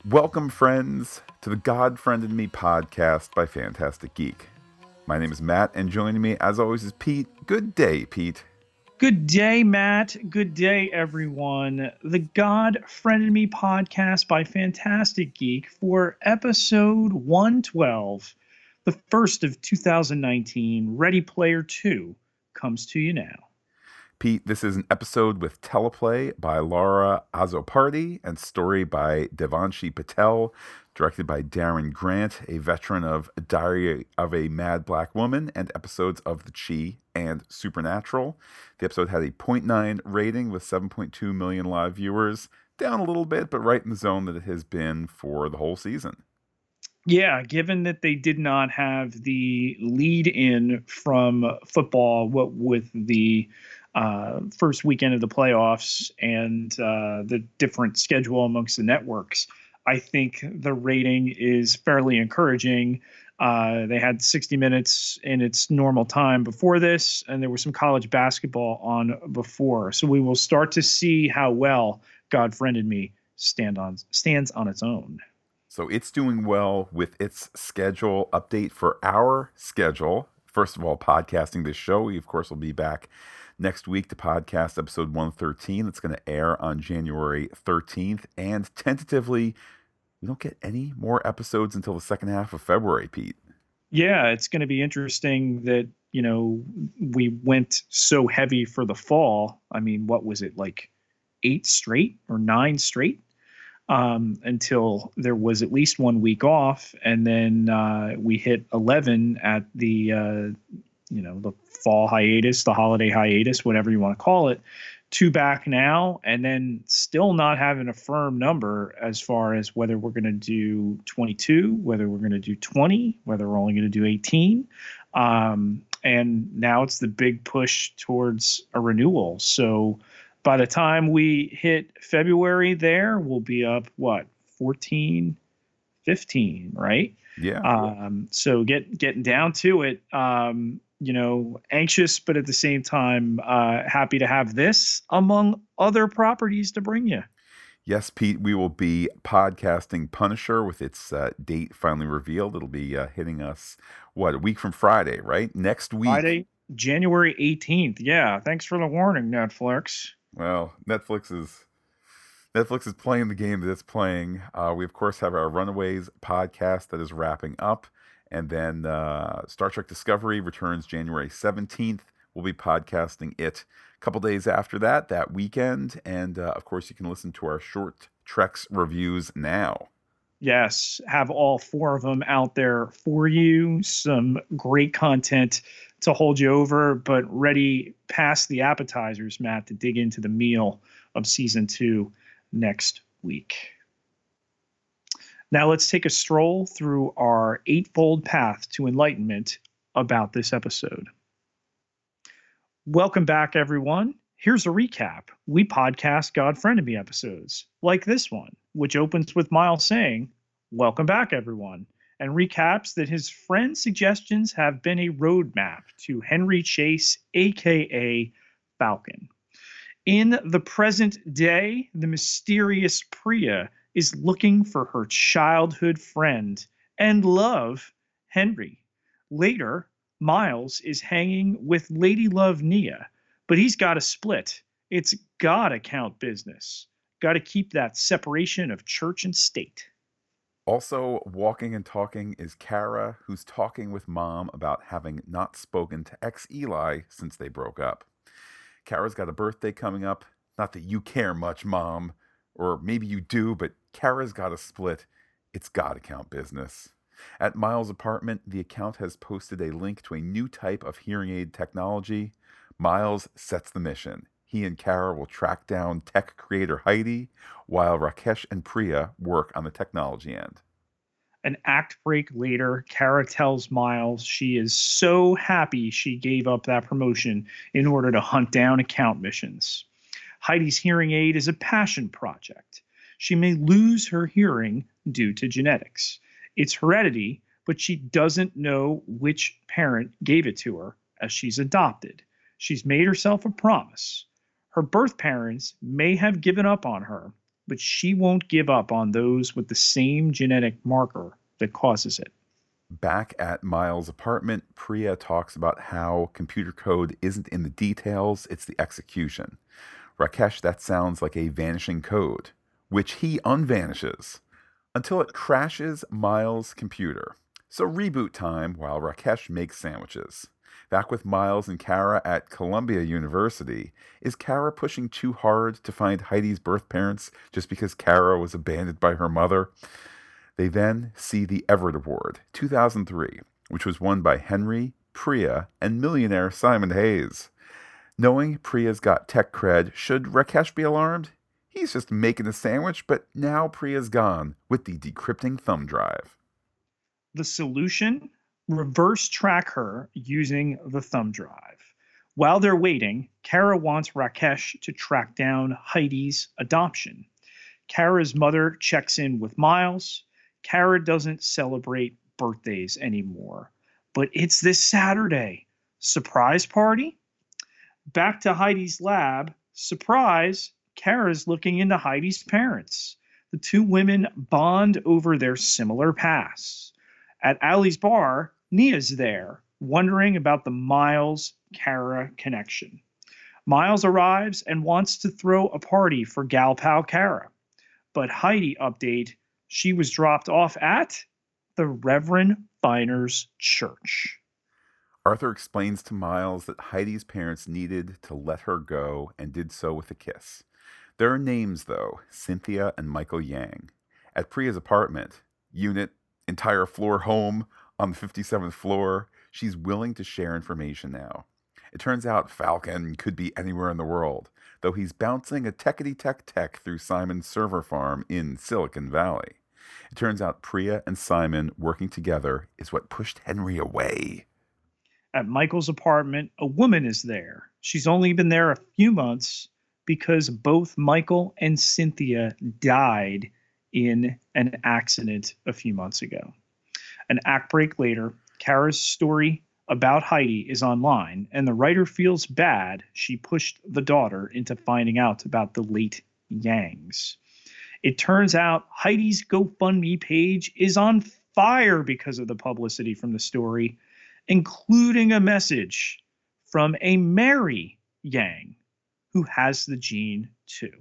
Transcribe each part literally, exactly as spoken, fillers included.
Welcome, friends, to the God Friend and Me podcast by Fantastic Geek. My name is Matt, and joining me, as always, is Pete. Good day, Pete. Good day, Matt. Good day, everyone. The God Friend and Me podcast by Fantastic Geek for episode one twelve, the first of two thousand nineteen, Ready Player two, comes to you now. Pete, this is an episode with teleplay by Laura Azzopardi and story by Devanshi Patel, directed by Darren Grant, a veteran of Diary of a Mad Black Woman and episodes of The Chi and Supernatural. The episode had a zero point nine rating with seven point two million live viewers, down a little bit, but right in the zone that it has been for the whole season. Yeah, given that they did not have the lead in from football, what with the uh, first weekend of the playoffs and uh, the different schedule amongst the networks, I think the rating is fairly encouraging. Uh, they had sixty minutes in its normal time before this, and there was some college basketball on before. So we will start to see how well God Friend and Me stand on stands on its own. So it's doing well with its schedule update for our schedule. First of all, podcasting this show. We, of course, will be back next week to podcast episode one thirteen. It's going to air on January thirteenth. And tentatively, we don't get any more episodes until the second half of February, Pete. Yeah, it's going to be interesting that, you know, we went so heavy for the fall. I mean, what was it, like eight straight or nine straight? Um, until there was at least one week off, and then uh, we hit eleven at the uh, you know the fall hiatus, the holiday hiatus, whatever you want to call it. Two back now, and then still not having a firm number as far as whether we're going to do twenty-two, whether we're going to do twenty, whether we're only going to do eighteen. Um, and now it's the big push towards a renewal. So by the time we hit February there, we'll be up, what, fourteen, fifteen, right? Yeah. Um, so get getting down to it, um, you know, anxious, but at the same time, uh, happy to have this among other properties to bring you. Yes, Pete, we will be podcasting Punisher with its uh, date finally revealed. It'll be uh, hitting us, what, a week from Friday, right? Next week. Friday, January eighteenth. Yeah, thanks for the warning, Netflix. Well, Netflix is Netflix is playing the game that it's playing. Uh, we, of course, have our Runaways podcast that is wrapping up. And then uh, Star Trek Discovery returns January seventeenth. We'll be podcasting it a couple days after that, that weekend. And, uh, of course, you can listen to our Short Treks reviews now. Yes, have all four of them out there for you. Some great content to hold you over, but ready past the appetizers, Matt, to dig into the meal of season two next week. Now let's take a stroll through our eightfold path to enlightenment about this episode. Welcome back, everyone. Here's a recap. We podcast God Friend and Me episodes, like this one, which opens with Miles saying, "Welcome back, everyone," and recaps that his friend's suggestions have been a roadmap to Henry Chase, aka Falcon. In the present day, the mysterious Priya is looking for her childhood friend and love, Henry. Later, Miles is hanging with Lady Love Nia, but he's got to split. It's gotta count business. Got to keep that separation of church and state. Also, walking and talking is Kara, who's talking with Mom about having not spoken to ex-Eli since they broke up. Kara's got a birthday coming up. Not that you care much, Mom. Or maybe you do, but Kara's got a split. It's got to count business. At Miles' apartment, the account has posted a link to a new type of hearing aid technology. Miles sets the mission. He and Kara will track down tech creator Heidi, while Rakesh and Priya work on the technology end. An act break later, Kara tells Miles she is so happy she gave up that promotion in order to hunt down account missions. Heidi's hearing aid is a passion project. She may lose her hearing due to genetics. It's heredity, but she doesn't know which parent gave it to her, as she's adopted. She's made herself a promise. Her birth parents may have given up on her, but she won't give up on those with the same genetic marker that causes it. Back at Miles' apartment, Priya talks about how computer code isn't in the details, it's the execution. Rakesh, that sounds like a vanishing code, which he unvanishes until it crashes Miles' computer. So reboot time while Rakesh makes sandwiches. Back with Miles and Kara at Columbia University, is Kara pushing too hard to find Heidi's birth parents just because Kara was abandoned by her mother? They then see the Everett Award, two thousand three, which was won by Henry, Priya, and millionaire Simon Hayes. Knowing Priya's got tech cred, should Rakesh be alarmed? He's just making a sandwich, but now Priya's gone with the decrypting thumb drive. The solution? Reverse track her using the thumb drive. While they're waiting, Kara wants Rakesh to track down Heidi's adoption. Kara's mother checks in with Miles. Kara doesn't celebrate birthdays anymore, but it's this Saturday. Surprise party? Back to Heidi's lab. Surprise, Kara's looking into Heidi's parents. The two women bond over their similar pasts. At Allie's bar, Nia's there, wondering about the Miles-Kara connection. Miles arrives and wants to throw a party for gal pal Kara. But Heidi update, she was dropped off at the Reverend Finer's church. Arthur explains to Miles that Heidi's parents needed to let her go and did so with a kiss. There are names, though, Cynthia and Michael Yang. At Priya's apartment, unit, entire floor home on the fifty-seventh floor, she's willing to share information now. It turns out Falcon could be anywhere in the world, though he's bouncing a techity-tech-tech through Simon's server farm in Silicon Valley. It turns out Priya and Simon working together is what pushed Henry away. At Michael's apartment, a woman is there. She's only been there a few months because both Michael and Cynthia died in an accident a few months ago. An act break later, Kara's story about Heidi is online, and the writer feels bad she pushed the daughter into finding out about the late Yangs. It turns out Heidi's GoFundMe page is on fire because of the publicity from the story, including a message from a Mary Yang who has the gene too.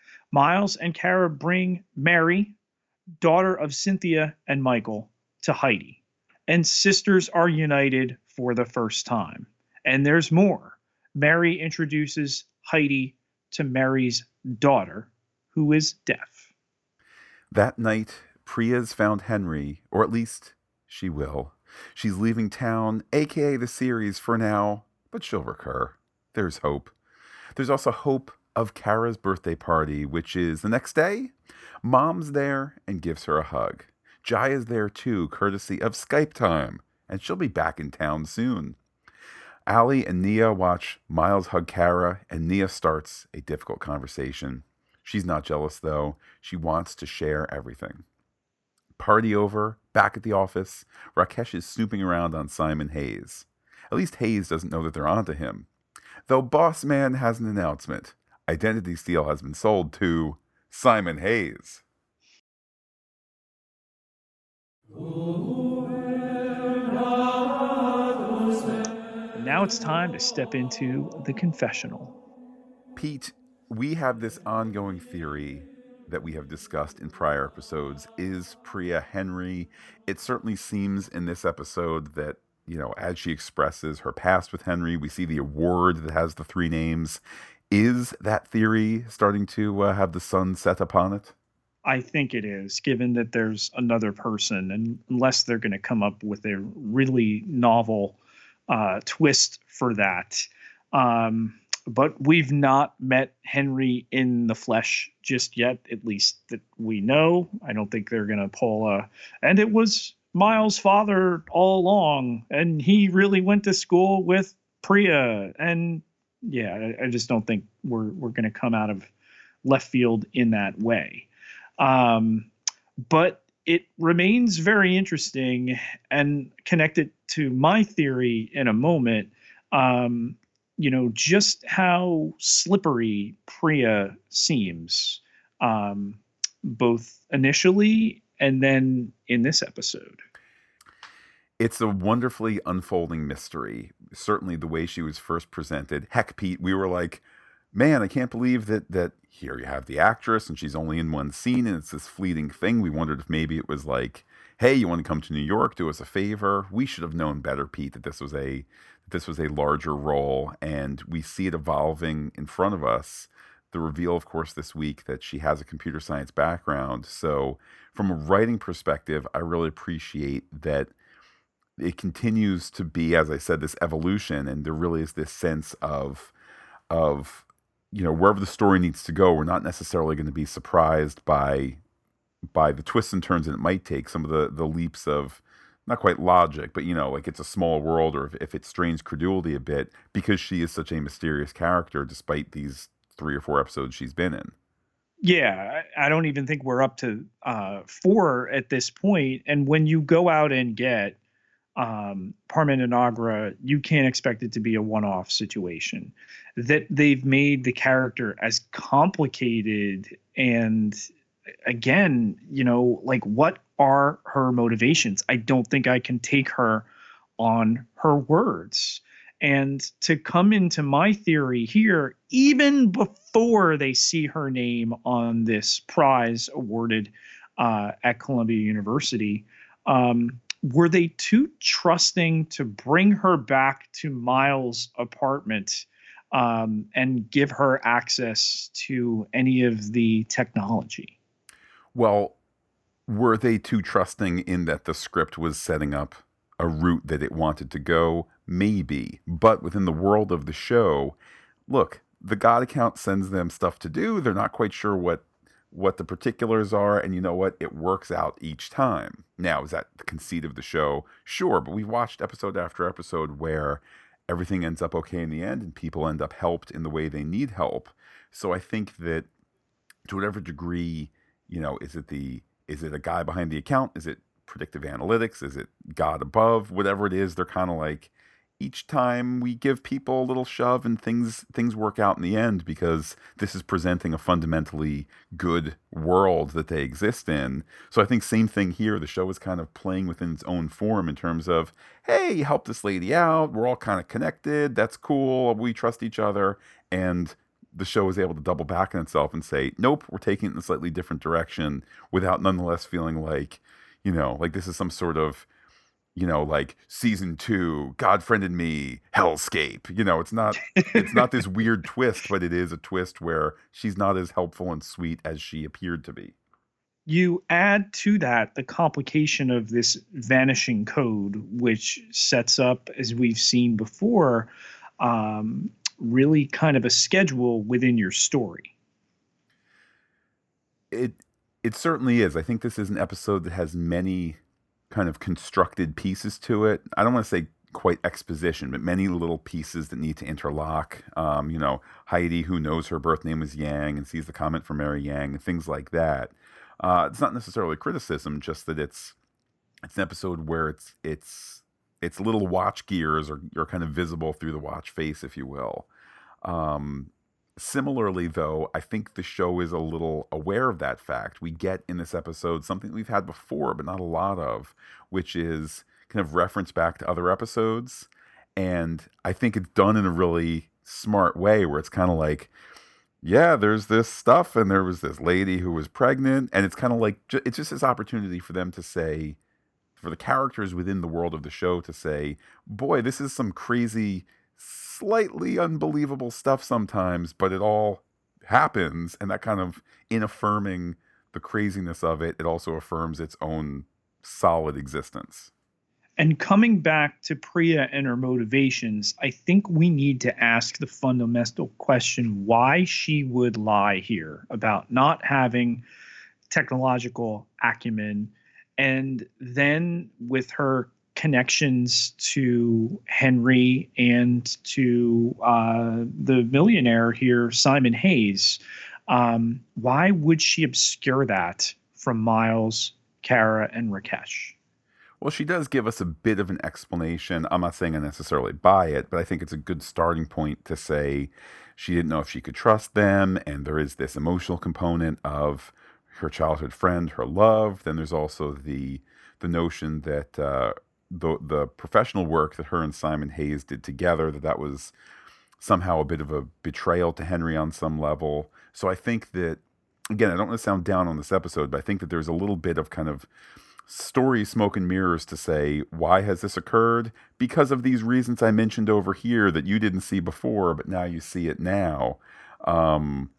Miles and Kara bring Mary, daughter of Cynthia and Michael, to Heidi, and sisters are united for the first time. And there's more. Mary introduces Heidi to Mary's daughter, who is deaf. That night, Priya's found Henry, or at least she will. She's leaving town, aka the series for now, but she'll recur. There's hope. There's also hope of Kara's birthday party, which is the next day. Mom's there and gives her a hug. Jaya's there too, courtesy of Skype time, and she'll be back in town soon. Allie and Nia watch Miles hug Kara, and Nia starts a difficult conversation. She's not jealous, though. She wants to share everything. Party over, back at the office, Rakesh is snooping around on Simon Hayes. At least Hayes doesn't know that they're onto him. Though Boss Man has an announcement. Identity Steal has been sold to Simon Hayes. And now it's time to step into the confessional. Pete, we have this ongoing theory that we have discussed in prior episodes. Is Priya Henry? It certainly seems in this episode that, you know, as she expresses her past with Henry, we see the award that has the three names. Is that theory starting to uh, have the sun set upon it? I think it is, given that there's another person, and unless they're going to come up with a really novel uh, twist for that. Um, but we've not met Henry in the flesh just yet, at least that we know. I don't think they're going to pull a, and it was Miles' father all along, and he really went to school with Priya. And yeah, I, I just don't think we're we're going to come out of left field in that way. Um, but it remains very interesting and connected to my theory in a moment. Um, you know, just how slippery Priya seems. um, both initially and then in this episode. It's a wonderfully unfolding mystery. Certainly the way she was first presented. Heck, Pete, we were like, man, I can't believe that that here you have the actress and she's only in one scene and it's this fleeting thing. We wondered if maybe it was like, hey, you want to come to New York, do us a favor? We should have known better, Pete, that this was a that this was a larger role, and we see it evolving in front of us. The reveal, of course, this week that she has a computer science background. So, from a writing perspective, I really appreciate that it continues to be, as I said, this evolution, and there really is this sense of of you know wherever the story needs to go. We're not necessarily going to be surprised by by the twists and turns that it might take. Some of the the leaps of not quite logic, but you know, like it's a small world, or if, if it strains credulity a bit, because she is such a mysterious character, despite these three or four episodes she's been in. Yeah, I I don't even think we're up to uh, four at this point. And when you go out and get um, Parmen and Agra, you can't expect it to be a one-off situation. That they've made the character as complicated, and again, you know, like what are her motivations? I don't think I can take her on her words. And to come into my theory here, even before they see her name on this prize awarded uh, at Columbia University, um, were they too trusting to bring her back to Miles' apartment um, and give her access to any of the technology? Well, were they too trusting in that the script was setting up a route that it wanted to go? Maybe. But within the world of the show, look, the God account sends them stuff to do. They're not quite sure what what the particulars are, and you know what? It works out each time. Now, is that the conceit of the show? Sure, but we've watched episode after episode where everything ends up okay in the end and people end up helped in the way they need help. So I think that to whatever degree, you know, is it the is it a guy behind the account? Is it predictive analytics? Is it God above? Whatever it is, they're kind of like, each time we give people a little shove and things things work out in the end, because this is presenting a fundamentally good world that they exist in. So I think same thing here. The show is kind of playing within its own form in terms of, hey, help this lady out. We're all kind of connected. That's cool. We trust each other. And the show is able to double back on itself and say, nope, we're taking it in a slightly different direction, without nonetheless feeling like, you know, like this is some sort of, you know, like season two, God friended me, hellscape. You know, it's not it's not this weird twist, but it is a twist where she's not as helpful and sweet as she appeared to be. You add to that the complication of this vanishing code, which sets up, as we've seen before, um, really kind of a schedule within your story. It it certainly is. I think this is an episode that has many kind of constructed pieces to it. I don't want to say quite exposition, but many little pieces that need to interlock. Um, you know, Heidi, who knows her birth name is Yang and sees the comment from Mary Yang and things like that. Uh, it's not necessarily criticism, just that it's it's an episode where it's it's it's little watch gears are, are kind of visible through the watch face, if you will. Um, Similarly, though, I think the show is a little aware of that fact. We get in this episode something we've had before, but not a lot of, which is kind of reference back to other episodes. And I think it's done in a really smart way where it's kind of like, yeah, there's this stuff, and there was this lady who was pregnant. And it's kind of like, it's just this opportunity for them to say, for the characters within the world of the show to say, boy, this is some crazy, slightly unbelievable stuff sometimes, but it all happens. And that kind of, in affirming the craziness of it, it also affirms its own solid existence. And coming back to Priya and her motivations, I think we need to ask the fundamental question why she would lie here about not having technological acumen. And then with her connections to Henry and to uh, the millionaire here, Simon Hayes. Um, why would she obscure that from Miles, Kara, and Rakesh? Well, she does give us a bit of an explanation. I'm not saying I necessarily buy it, but I think it's a good starting point to say she didn't know if she could trust them, and there is this emotional component of her childhood friend, her love. Then there's also the the notion that uh, the the professional work that her and Simon Hayes did together, that that was somehow a bit of a betrayal to Henry on some level. So I think that, again, I don't want to sound down on this episode, but I think that there's a little bit of kind of story smoke and mirrors to say, why has this occurred? Because of these reasons I mentioned over here that you didn't see before, but now you see it now. Um,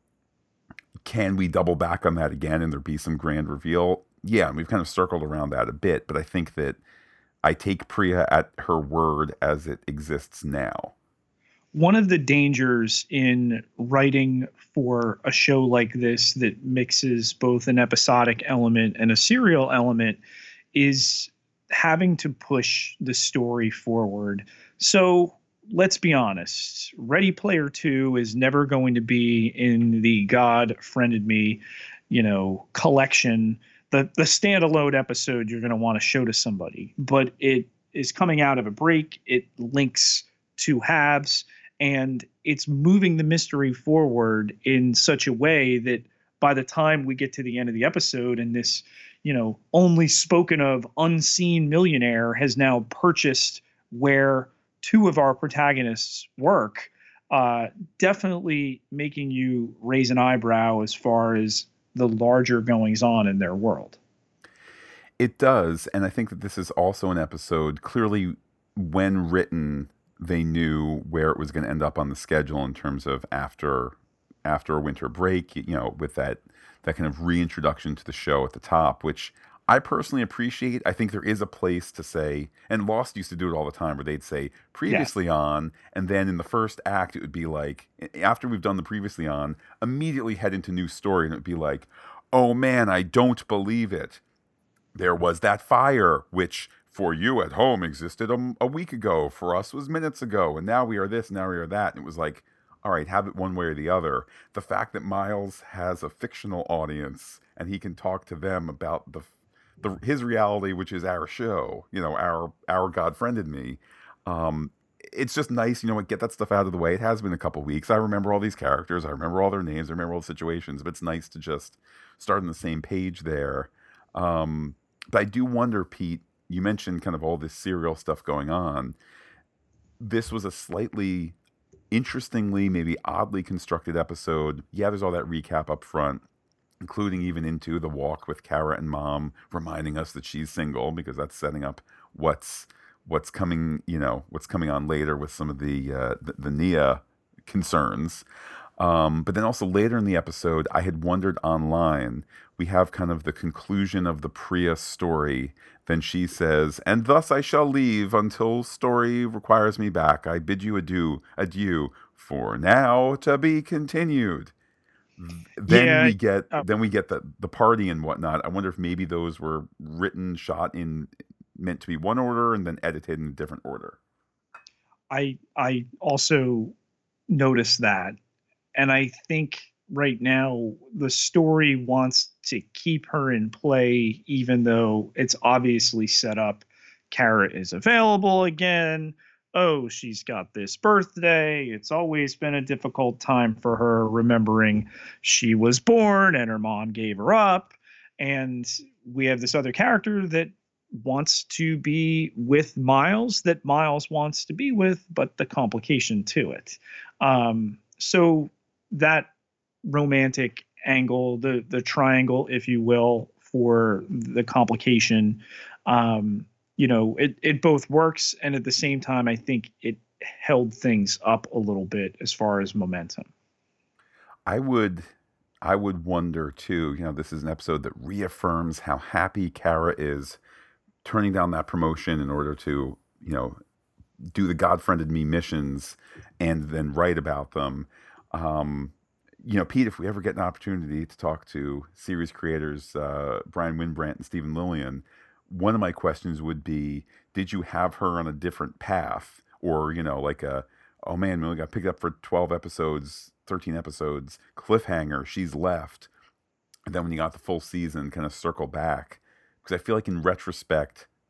can we double back on that again and there be some grand reveal? Yeah, and we've kind of circled around that a bit, but I think that I take Priya at her word as it exists now. One of the dangers in writing for a show like this that mixes both an episodic element and a serial element is having to push the story forward. So let's be honest, Ready Player Two is never going to be in the God Friended Me, you know, collection, the the standalone episode you're going to want to show to somebody. But it is coming out of a break. It links two halves, and it's moving the mystery forward in such a way that by the time we get to the end of the episode and this, you know, only spoken of unseen millionaire has now purchased where two of our protagonists work, uh, definitely making you raise an eyebrow as far as the larger goings on in their world. It does, and I think that this is also an episode, clearly when written, they knew where it was going to end up on the schedule in terms of after after a winter break, you know, with that that kind of reintroduction to the show at the top, which I personally appreciate. I think there is a place to say, and Lost used to do it all the time, where they'd say previously Yeah. on, and then in the first act it would be like, after we've done the previously on, immediately head into new story, and it would be like, oh man, I don't believe it. There was that fire, which for you at home existed a, a week ago, for us was minutes ago, and now we are this, now we are that. And it was like, all right, have it one way or the other. The fact that Miles has a fictional audience and he can talk to them about the, the his reality, which is our show, you know, our our God Friended Me. Um, it's just nice, you know, get that stuff out of the way. It has been a couple weeks. I remember all these characters. I remember all their names. I remember all the situations. But it's nice to just start on the same page there. Um, but I do wonder, Pete, you mentioned kind of all this serial stuff going on. This was a slightly interestingly, maybe oddly constructed episode. Yeah, there's all that recap up front, including even into the walk with Kara and Mom, reminding us that she's single, because that's setting up what's what's coming, you know, what's coming on later with some of the uh, the, the Nia concerns. Um, but then also later in the episode, I had wondered online, we have kind of the conclusion of the Priya story. Then she says, and thus I shall leave until story requires me back. I bid you adieu, adieu, for now to be continued. Then Yeah. we get Uh, then we get the the party and whatnot. I wonder if maybe those were written, shot in, meant to be one order and then edited in a different order. I I also noticed that. And I think right now the story wants to keep her in play, even though it's obviously set up. Kara is available again. Oh, she's got this birthday. It's always been a difficult time for her, remembering she was born and her mom gave her up. And we have this other character that wants to be with Miles, that Miles wants to be with, but the complication to it. Um, so that romantic angle, the the triangle, if you will, for the complication, um, you know, it it both works, and at the same time, I think it held things up a little bit as far as momentum. I would I would wonder too, you know, this is an episode that reaffirms how happy Kara is turning down that promotion in order to, you know, do the God Friended Me missions and then write about them. Um, you know, Pete, if we ever get an opportunity to talk to series creators, uh, Brian Winbrandt and Stephen Lillian, one of my questions would be, did you have her on a different path? Or, you know, like a, oh man, we only got picked up for twelve episodes, thirteen episodes, cliffhanger, she's left. And then when you got the full season, kind of circle back. Because I feel like in retrospect,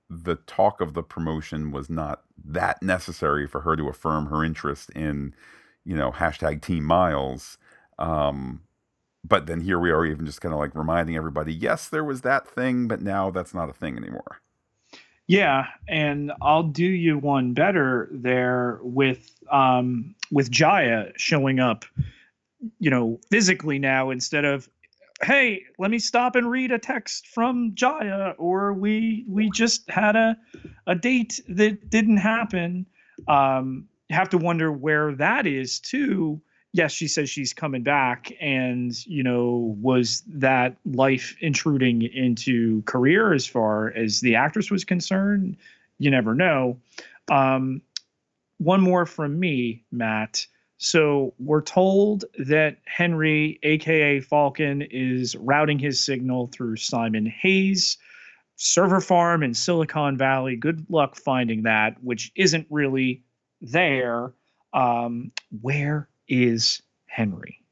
the talk of the promotion was not that necessary for her to affirm her interest in, you know, hashtag Team Miles. Um, but then here we are, even just kind of like reminding everybody, yes, there was that thing, but now that's not a thing anymore. Yeah, and I'll do you one better there with um with Jaya showing up, you know, physically now instead of, hey, let me stop and read a text from Jaya, or we we just had a a date that didn't happen. Um, you have to wonder where that is too. Yes, she says she's coming back, and you know, was that life intruding into career as far as the actress was concerned? You never know. Um, One more from me, Matt. So we're told that Henry, aka Falcon, is routing his signal through Simon Hayes' server farm in Silicon Valley. Good luck finding that, which isn't really there. Um, where is Henry?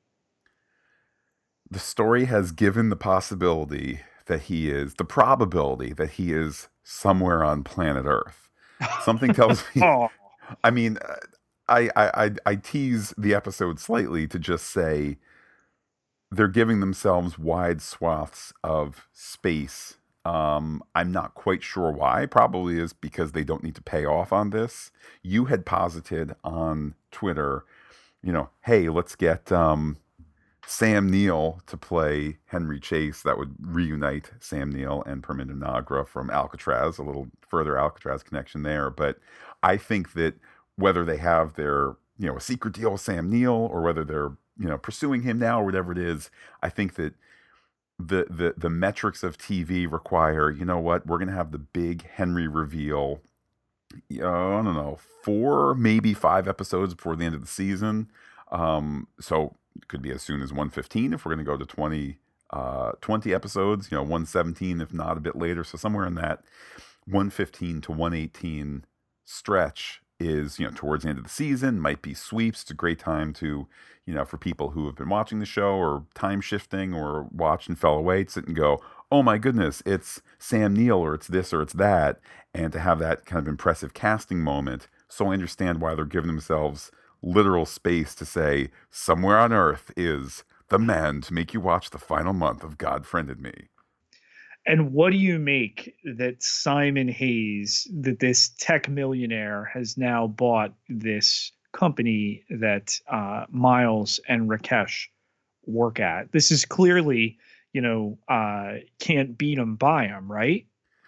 The story has given the possibility that he is, the probability that he is somewhere on planet Earth. Something tells me, Oh, I mean, uh, I, I, I, I tease the episode slightly to just say they're giving themselves wide swaths of space. Um, I'm not quite sure why. Probably is because they don't need to pay off on this. You had posited on Twitter, you know, hey, let's get um, Sam Neill to play Henry Chase. That would reunite Sam Neill and Perminder Nagra from Alcatraz, a little further Alcatraz connection there. But I think that whether they have their, you know, a secret deal with Sam Neill or whether they're, you know, pursuing him now or whatever it is, I think that the the the metrics of T V require, you know what, we're gonna have the big Henry reveal. Uh, I don't know, four maybe five episodes before the end of the season. Um, so it could be as soon as one fifteen if we're gonna go to twenty uh twenty episodes. You know, one seventeen if not a bit later. So somewhere in that one fifteen to one eighteen stretch is, you know, towards the end of the season, might be sweeps. It's a great time to, you know, for people who have been watching the show or time shifting or watched and fell away to sit and go, oh my goodness, it's Sam Neill or it's this or it's that. And to have that kind of impressive casting moment. So I understand why they're giving themselves literal space to say, somewhere on Earth is the man to make you watch the final month of God Friended Me. and what do you make that Simon Hayes, that this tech millionaire, has now bought this company that uh, Miles and Rakesh work at? This is clearly, you know, uh, can't beat them, buy them, right?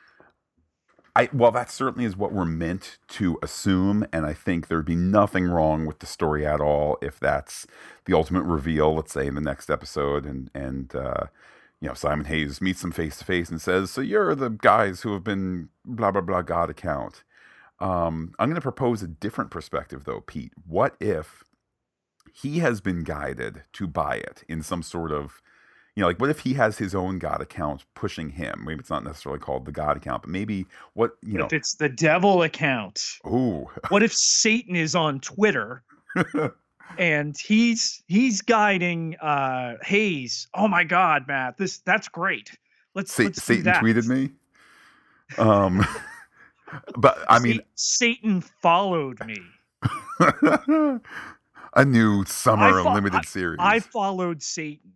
I, well, that certainly is what we're meant to assume, and I think there'd be nothing wrong with the story at all if that's the ultimate reveal. Let's say in the next episode, and and uh, you know, Simon Hayes meets them face to face and says, "So you're the guys who have been blah blah blah God account." Um, I'm going to propose a different perspective, though, Pete. What if he has been guided to buy it in some sort of, you know, like what if he has his own God account pushing him? Maybe it's not necessarily called the God account, but maybe what, you What know, if it's the devil account? ooh. What if Satan is on Twitter and he's he's guiding uh Hayes? Oh my God, Matt, this that's great. Let's Sa- let's do Satan that. tweeted me. Um, but I mean, Satan followed me. a new I, summer fo- I unlimited I series. followed Satan.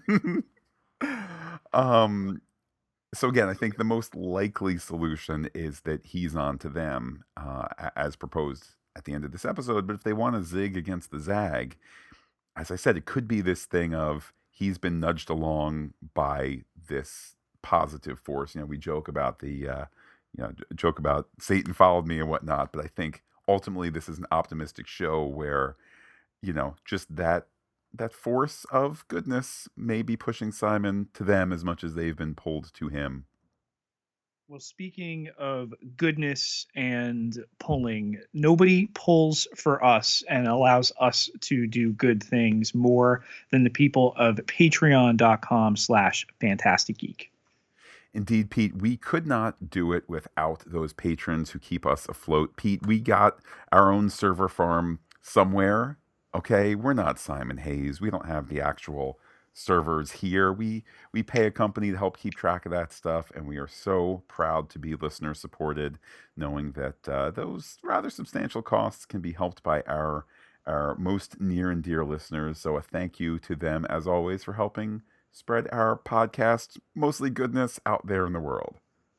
um, so again, I think the most likely solution is that he's on to them, uh, as proposed at the end of this episode. But if they want to zig against the zag, as I said, it could be this thing of he's been nudged along by this positive force. You know, we joke about the, uh, you know, joke about Satan followed me and whatnot, but I think ultimately this is an optimistic show where, you know, just that that force of goodness may be pushing Simon to them as much as they've been pulled to him. Well, speaking of goodness and pulling, nobody pulls for us and allows us to do good things more than the people of patreon.com slash fantastic geek. Indeed, Pete, we could not do it without those patrons who keep us afloat. Pete, we got our own server farm somewhere. Okay, we're not Simon Hayes. We don't have the actual servers here. We we pay a company to help keep track of that stuff, and we are so proud to be listener supported, knowing that uh, those rather substantial costs can be helped by our our most near and dear listeners. So a thank you to them, as always, for helping spread our podcast, mostly goodness, out there in the world.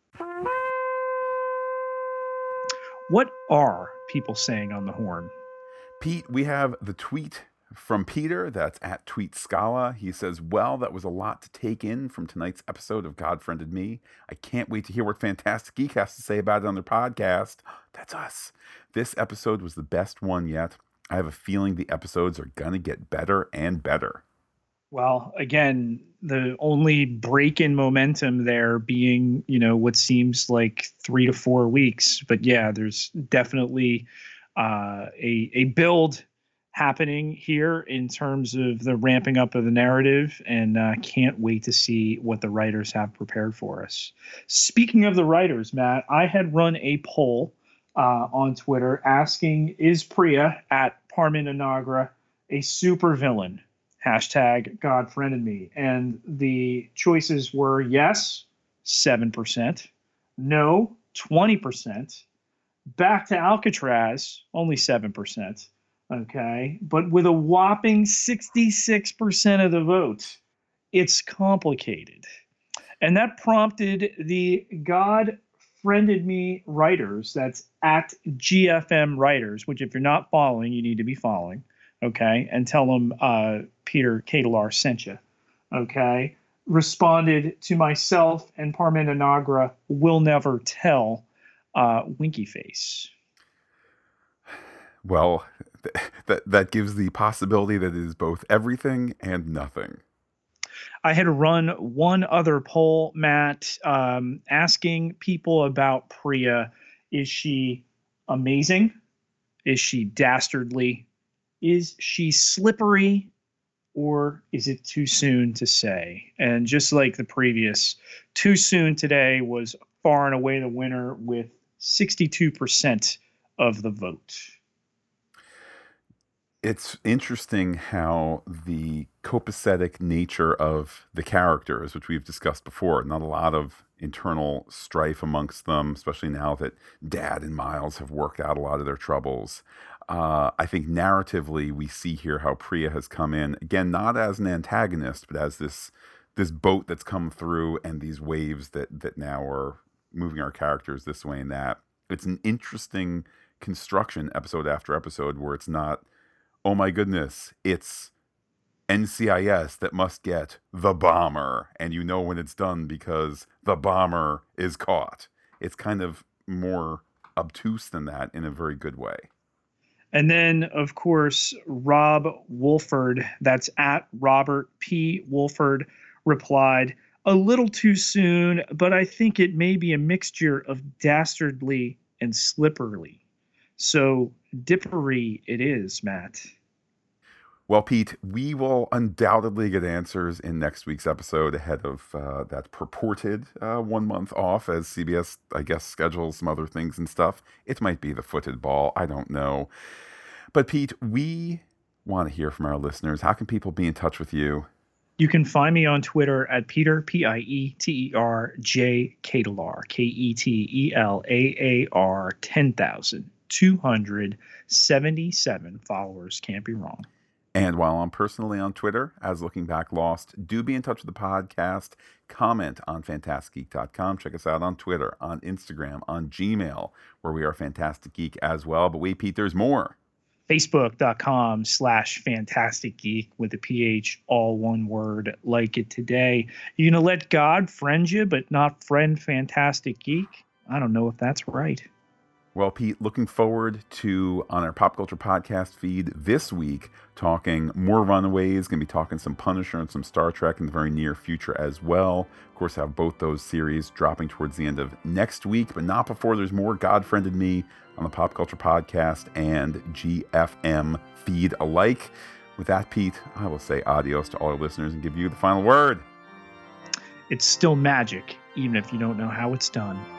What are people saying on the horn? Pete, we have the tweet from Peter. That's at Tweet Scala. He says, well, that was a lot to take in from tonight's episode of God Friended Me. I can't wait to hear what Fantastic Geek has to say about it on their podcast. That's us. This episode was the best one yet. I have a feeling the episodes are going to get better and better. Well, again, the only break in momentum there being, you know, what seems like three to four weeks. But yeah, there's definitely uh, a a build happening here in terms of the ramping up of the narrative, and uh, can't wait to see what the writers have prepared for us. Speaking of the writers, Matt, I had run a poll uh, on Twitter asking, is Priya at Parmin Anagra a supervillain? Hashtag God Friended Me. And the choices were yes, seven percent, no, twenty percent, back to Alcatraz, only seven percent. Okay. But with a whopping sixty-six percent of the vote, it's complicated. And that prompted the God Friended Me writers, that's at G F M writers, which if you're not following, you need to be following. Okay, and tell them uh, Peter Katalar sent you. Okay, responded to myself and Parmin Anagra, will never tell, uh, Winky Face. Well, th- that that gives the possibility that it is both everything and nothing. I had run one other poll, Matt, um, asking people about Priya. Is she amazing? Is she dastardly? Is she slippery, or is it too soon to say? And just like the previous, too soon today was far and away the winner with sixty-two percent of the vote. It's interesting how the copacetic nature of the characters, which we've discussed before, not a lot of internal strife amongst them, especially now that Dad and Miles have worked out a lot of their troubles. Uh, I think narratively we see here how Priya has come in, again, not as an antagonist, but as this this boat that's come through and these waves that that now are moving our characters this way and that. It's an interesting construction episode after episode where it's not, oh my goodness, it's N C I S that must get the bomber, and you know when it's done because the bomber is caught. It's kind of more obtuse than that in a very good way. And then, of course, Rob Wolford, that's at Robert P. Wolford, replied, a little too soon, but I think it may be a mixture of dastardly and slippery. So dippery it is, Matt. Well, Pete, we will undoubtedly get answers in next week's episode ahead of uh, that purported uh, one month off as C B S, I guess, schedules some other things and stuff. It might be the footed ball. I don't know. But, Pete, we want to hear from our listeners. How can people be in touch with you? You can find me on Twitter at Peter, P I E T E R, J. Katalar, K E T E L A A R, ten thousand two hundred seventy-seven followers. Can't be wrong. And while I'm personally on Twitter as Looking Back Lost, do be in touch with the podcast. Comment on Fantastic Geek dot com. Check us out on Twitter, on Instagram, on Gmail, where we are Fantastic Geek as well. But wait, Pete, there's more. Facebook.com slash Fantastic Geek with a P H, all one word, like it today. You're going to let God friend you, but not friend Fantastic Geek? I don't know if that's right. Well, Pete, looking forward to, on our Pop Culture Podcast feed this week, talking more Runaways, going to be talking some Punisher and some Star Trek in the very near future as well. Of course, have both those series dropping towards the end of next week, but not before there's more God Friended Me on the Pop Culture Podcast and G F M feed alike. With that, Pete, I will say adios to all our listeners and give you the final word. It's still magic, even if you don't know how it's done.